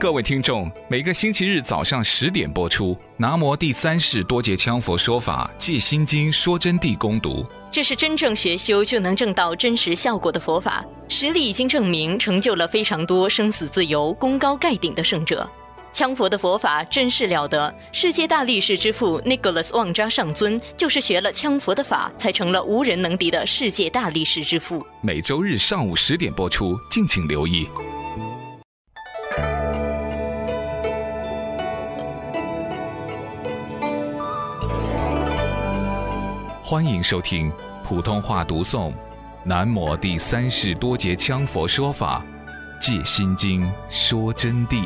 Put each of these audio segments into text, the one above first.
各位听众，每个星期日早上10点播出《南摩第三世多杰羌佛说法戒心经说真谛》攻读。 这是真正学修就能证到真实效果的佛法，实力已经证明，成就了非常多生死自由、功高盖顶的圣者。羌佛的佛法真是了得，世界大力士之父 Nicholas 旺扎上尊就是学了羌佛的法，才成了无人能敌的世界大力士之父。 每周日上午10点播出，敬请留意。欢迎收听普通话读诵《南摩第三世多杰羌佛说法戒心经说真谛》。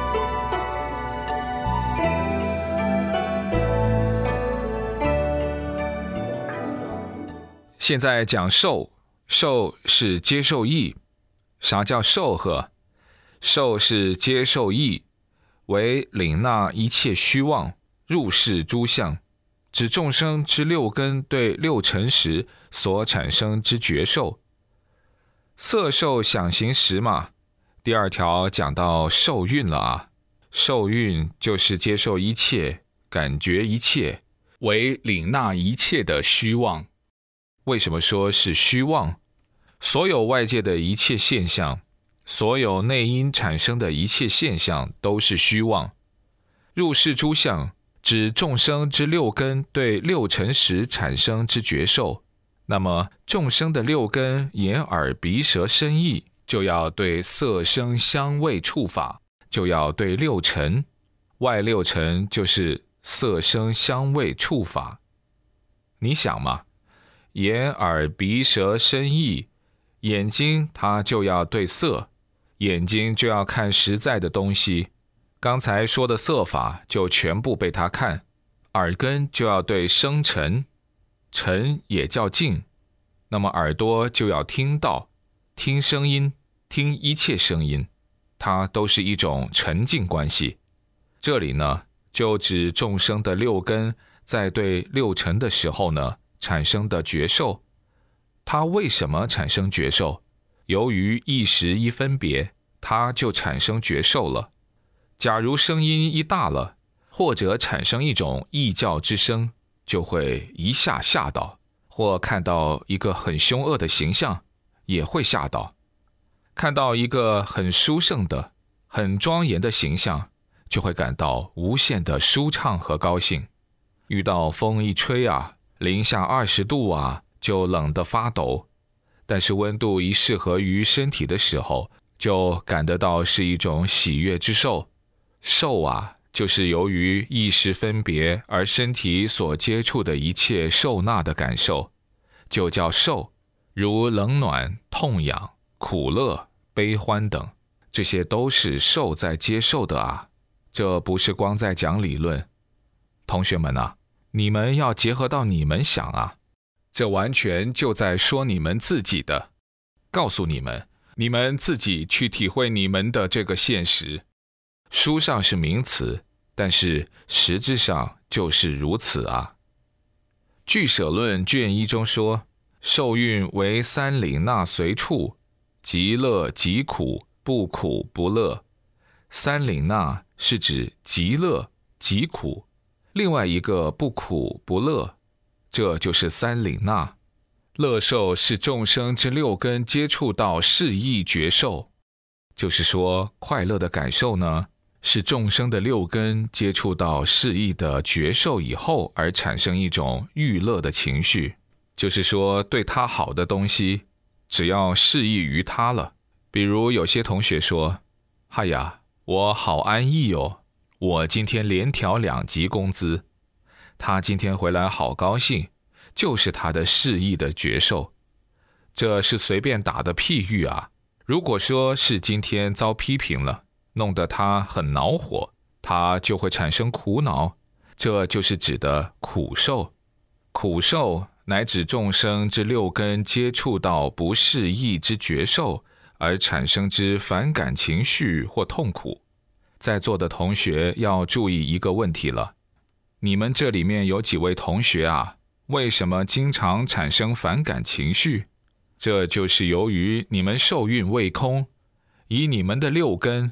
现在讲受，受是接受义。啥叫受呵？受是接受义，为领纳一切虚妄，入世诸相，指众生之六根对六尘时所产生之觉受。色受想行识嘛，第二条讲到受蕴了啊。受蕴就是接受一切，感觉一切，为领纳一切的虚妄。为什么说是虚妄？所有外界的一切现象，所有内因产生的一切现象都是虚妄。入世诸相指众生之六根对六尘时产生之觉受，那么众生的六根眼耳鼻舌身意就要对色声香味触法，就要对六尘，外六尘就是色声香味触法。你想嘛，眼耳鼻舌身意，眼睛它就要对色，眼睛就要看实在的东西，刚才说的色法就全部被它看。耳根就要对声尘，尘也叫静，那么耳朵就要听到，听声音，听一切声音，它都是一种沉静关系。这里呢，就指众生的六根在对六尘的时候呢，产生的觉受。它为什么产生觉受？由于一时一分别，它就产生觉受了。假如声音一大了，或者产生一种异教之声，就会一下吓到，或看到一个很凶恶的形象，也会吓到。看到一个很殊胜的、很庄严的形象，就会感到无限的舒畅和高兴。遇到风一吹啊，零下20度啊，就冷得发抖。但是温度一适合于身体的时候，就感得到是一种喜悦之受。受啊，就是由于意识分别而身体所接触的一切受纳的感受，就叫受。如冷暖、痛痒、苦乐、悲欢等，这些都是受在接受的啊。这不是光在讲理论。同学们啊，你们要结合到你们想啊，这完全就在说你们自己的，告诉你们，你们自己去体会你们的这个现实。书上是名词，但是实质上就是如此啊。俱舍论卷1中说，受蕴为三领纳随处，极乐极苦，不苦不乐。三领纳是指极乐极苦，另外一个不苦不乐，这就是三领纳。乐受是众生之六根接触到事意觉受，就是说快乐的感受呢，是众生的六根接触到事意的觉受以后而产生一种欲乐的情绪，就是说对他好的东西，只要适意于他了。比如有些同学说，哎呀，我好安逸哦，我今天连调2级工资，他今天回来好高兴，就是他的适意的觉受。这是随便打的譬喻啊。如果说是今天遭批评了，弄得他很恼火，他就会产生苦恼，这就是指的苦受。苦受乃指众生之六根接触到不适意之觉受而产生之反感情绪或痛苦。在座的同学要注意一个问题了，你们这里面有几位同学啊，为什么经常产生反感情绪？这就是由于你们受蕴未空，以你们的六根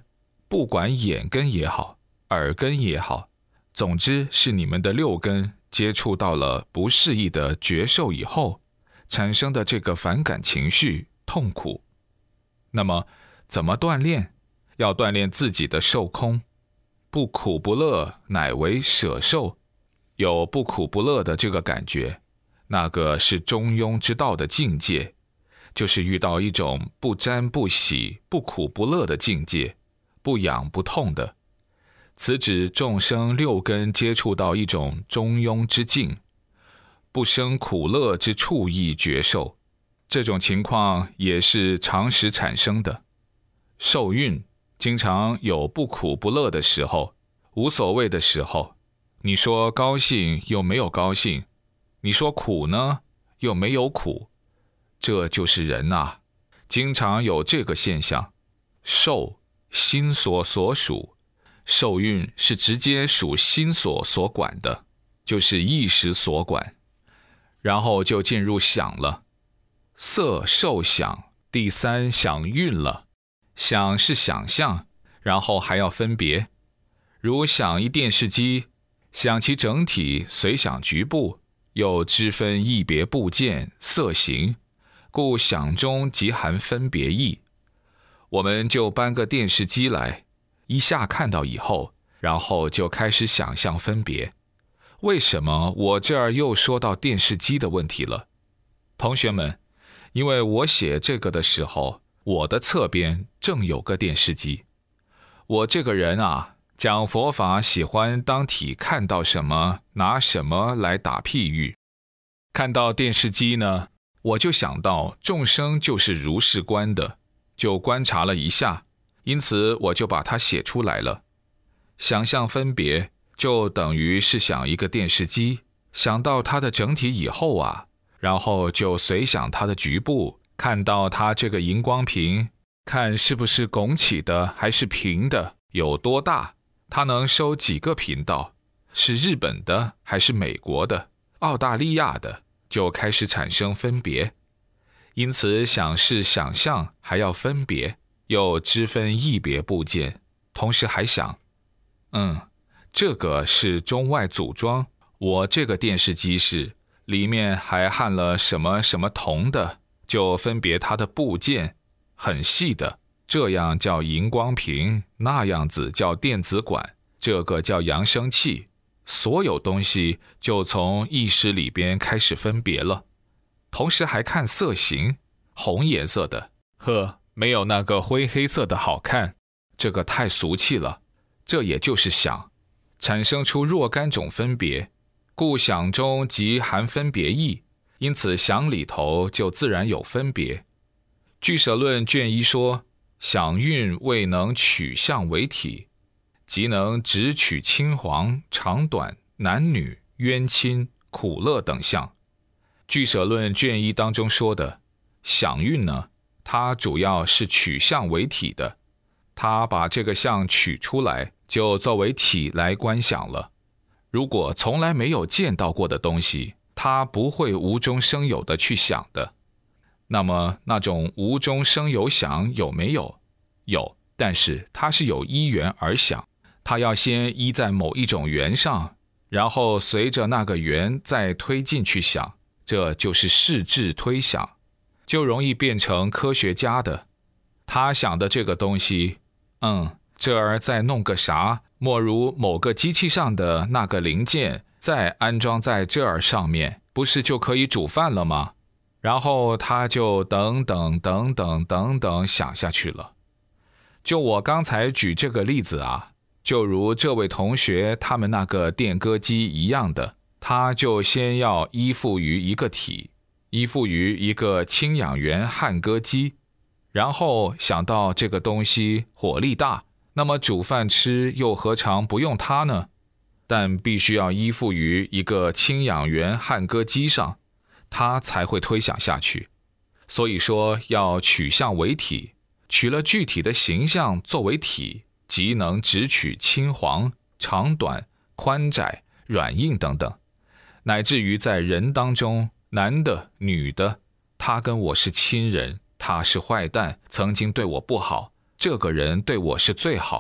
不管眼根也好，耳根也好，总之是你们的六根接触到了不适宜的觉受以后，产生的这个反感情绪、痛苦。那么怎么锻炼？要锻炼自己的受空，不苦不乐乃为舍受。有不苦不乐的这个感觉，那个是中庸之道的境界，就是遇到一种不沾不喜、不苦不乐的境界，不痒不痛的。此指众生六根接触到一种中庸之境，不生苦乐之处意觉受。这种情况也是常时产生的。受孕经常有不苦不乐的时候，无所谓的时候。你说高兴又没有高兴，你说苦呢又没有苦，这就是人啊，经常有这个现象。受心所属，受孕是直接属心所管的，就是意识所管，然后就进入想了。色受想，第三想运了。想是想象，然后还要分别，如想一电视机，想其整体，随想局部，又知分异别部件、色形，故想中即含分别意。我们就搬个电视机来，一下看到以后，然后就开始想象分别。为什么我这儿又说到电视机的问题了？同学们，因为我写这个的时候，我的侧边正有个电视机。我这个人啊，讲佛法喜欢当体看到什么拿什么来打譬喻。看到电视机呢，我就想到众生就是如是观的，就观察了一下，因此我就把它写出来了。想象分别就等于是想一个电视机，想到它的整体以后啊，然后就随想它的局部，看到它这个荧光屏，看是不是拱起的还是平的，有多大，它能收几个频道，是日本的还是美国的、澳大利亚的，就开始产生分别。因此想是想象，还要分别，又知分异别部件，同时还想，这个是中外组装，我这个电视机是里面还焊了什么什么铜的，就分别它的部件，很细的，这样叫荧光屏，那样子叫电子管，这个叫扬声器，所有东西就从意识里边开始分别了。同时还看色型，红颜色的，没有那个灰黑色的好看，这个太俗气了，这也就是想，产生出若干种分别，故想中即含分别意，因此想里头就自然有分别。俱舍论卷1说，想运未能取相为体，即能只取青黄、长短、男女、冤亲、苦乐等相。俱舍论卷1当中说的想运呢，它主要是取相为体的，它把这个相取出来，就作为体来观想了。如果从来没有见到过的东西，它不会无中生有的去想的。那么那种无中生有想有没有？有，但是它是有依缘而想，它要先依在某一种缘上，然后随着那个缘再推进去想，这就是视智推想，就容易变成科学家的。他想的这个东西，这儿再弄个啥，莫如某个机器上的那个零件再安装在这儿上面，不是就可以煮饭了吗？然后他就等等想下去了。就我刚才举这个例子啊，就如这位同学他们那个电歌机一样的，他就先要依附于一个体，依附于一个氢氧源焊歌机，然后想到这个东西火力大，那么煮饭吃又何尝不用它呢？但必须要依附于一个氢氧源焊歌机上，它才会推想下去。所以说要取相为体，取了具体的形象作为体，即能只取青黄、长短、宽窄、软硬等等，乃至于在人当中，男的、女的，他跟我是亲人，他是坏蛋，曾经对我不好，这个人对我是最好，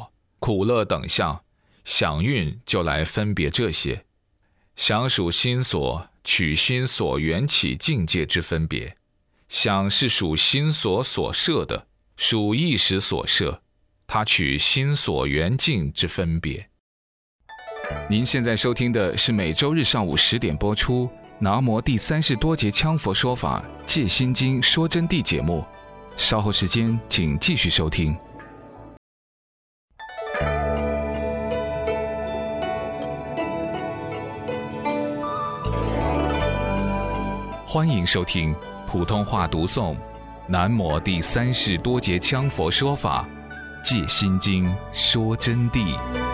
苦乐等相，想运就来分别这些。想属心所，取心所缘起境界之分别。想是属心所所摄的，属意识所摄，它取心所缘境之分别。您现在收听的是每周日上午10点播出南摩第30多节羌佛说法戒心经说真谛节目，稍后时间请继续收听。欢迎收听普通话读诵南摩第30多节羌佛说法戒心经说真谛。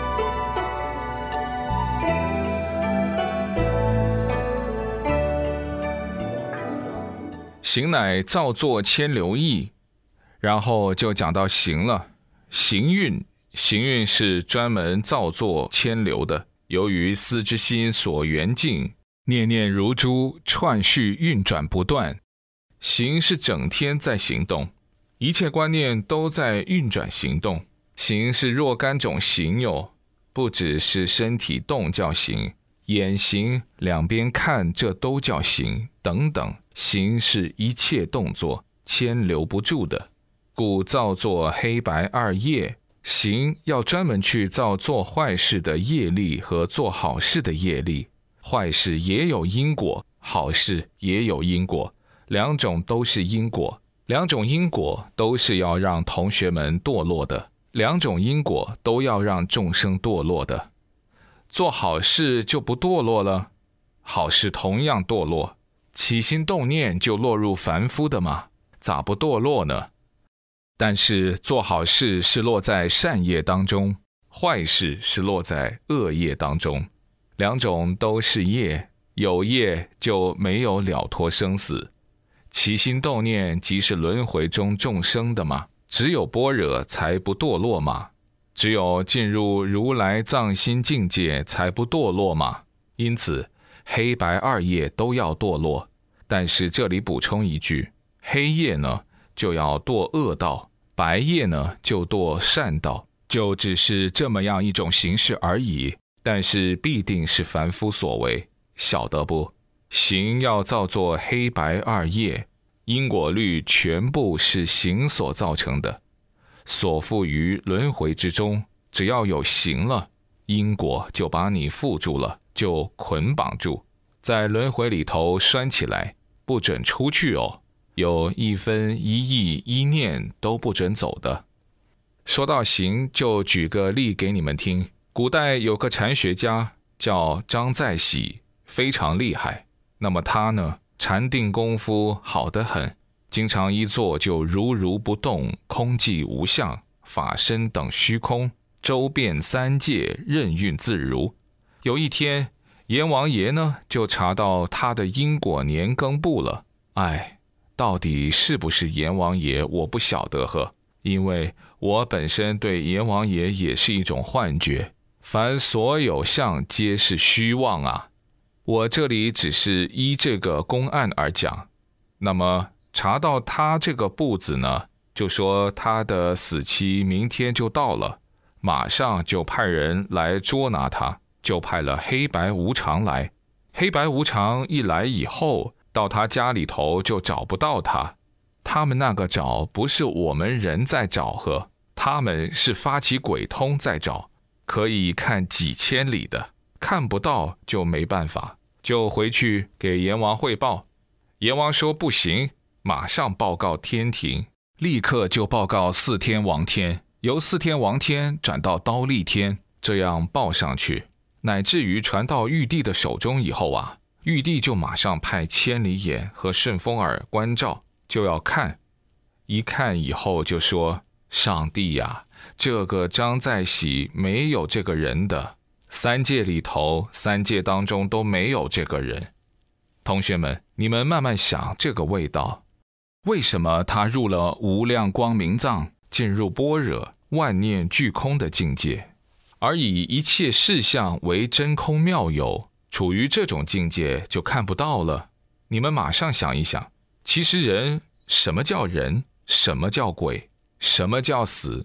行乃造作千流意，然后就讲到行了。行运是专门造作千流的，由于思之心所缘境，念念如珠，串续运转不断。行是整天在行动，一切观念都在运转行动。行是若干种行有，不只是身体动叫行，眼行、两边看这都叫行等等。行是一切动作牵留不住的，故造作黑白二业。行要专门去造做坏事的业力和做好事的业力。坏事也有因果，好事也有因果，两种都是因果，两种因果都是要让同学们堕落的，两种因果都要让众生堕落的。做好事就不堕落了，好事同样堕落，起心动念就落入凡夫的嘛，咋不堕落呢？但是做好事是落在善业当中，坏事是落在恶业当中。两种都是业，有业就没有了脱生死。起心动念即是轮回中众生的嘛，只有般若才不堕落嘛，只有进入如来藏心境界才不堕落嘛。因此黑白二业都要堕落，但是这里补充一句，黑业呢就要堕恶道，白业呢就堕善道，就只是这么样一种形式而已，但是必定是凡夫所为，晓得不？行要造作黑白二业，因果律全部是行所造成的，所附于轮回之中，只要有行了，因果就把你缚住了，就捆绑住，在轮回里头拴起来，不准出去哦，有一分一意一念都不准走的。说到行，就举个例给你们听。古代有个禅学家叫张在喜，非常厉害。那么他呢，禅定功夫好得很，经常一坐就如不动，空寂无相，法身等虚空，周遍三界，任运自如。有一天，阎王爷呢就查到他的因果年庚簿了。到底是不是阎王爷我不晓得呵，因为我本身对阎王爷也是一种幻觉，凡所有相皆是虚妄啊。我这里只是依这个公案而讲。那么查到他这个簿子呢，就说他的死期明天就到了，马上就派人来捉拿他，就派了黑白无常来。黑白无常一来以后，到他家里头就找不到他。他们那个找不是我们人在找呵，他们是发起鬼通在找，可以看几千里的，看不到就没办法，就回去给阎王汇报。阎王说不行，马上报告天庭，立刻就报告四天王天，由四天王天转到刀立天，这样报上去，乃至于传到玉帝的手中以后啊，玉帝就马上派千里眼和顺风耳关照，就要看。一看以后就说，上帝呀，这个张在喜没有这个人的，三界里头，三界当中都没有这个人。同学们，你们慢慢想这个味道，为什么他入了无量光明藏，进入般若万念俱空的境界，而以一切事相为真空妙有，处于这种境界就看不到了。你们马上想一想，其实人，什么叫人，什么叫鬼，什么叫死，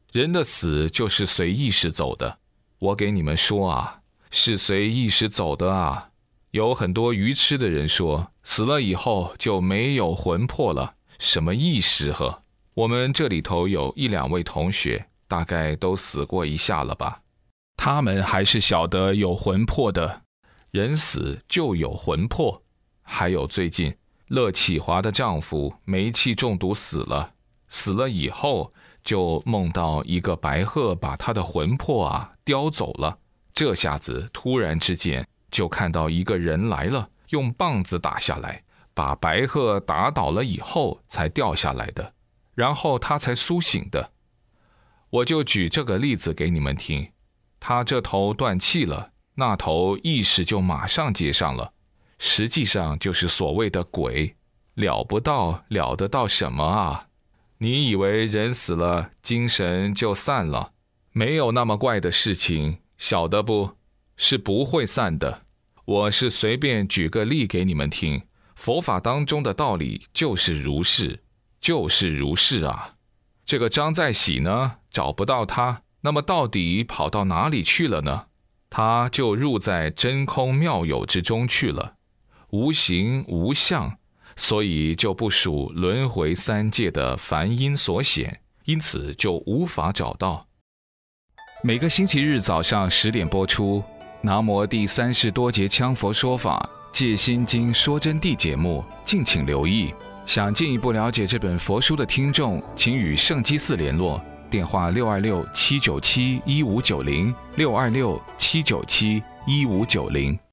人的死就是随意识走的。我给你们说啊，是随意识走的啊。有很多愚痴的人说，死了以后就没有魂魄了，什么意识呵？我们这里头有1、2位同学，大概都死过一下了吧？他们还是晓得有魂魄的，人死就有魂魄。还有最近乐启华的丈夫煤气中毒死了，死了以后就梦到一个白鹤把他的魂魄叼走了。这下子突然之间就看到一个人来了，用棒子打下来，把白鹤打倒了以后才掉下来的，然后他才苏醒的。我就举这个例子给你们听，他这头断气了，那头意识就马上接上了，实际上就是所谓的鬼。了不到了得到什么啊？你以为人死了精神就散了？没有那么怪的事情，晓得不？是不会散的。我是随便举个例给你们听，佛法当中的道理就是如是，就是如是啊。这个张在喜呢，找不到他，那么到底跑到哪里去了呢？他就入在真空妙有之中去了，无形无相，所以就不属轮回3界的凡因所显，因此就无法找到。每个星期日早上10点播出南无第三世多杰羌佛说法戒心经说真谛节目，敬请留意。想进一步了解这本佛书的听众，请与圣基寺联络，电话626-797-1590 626-797-1590。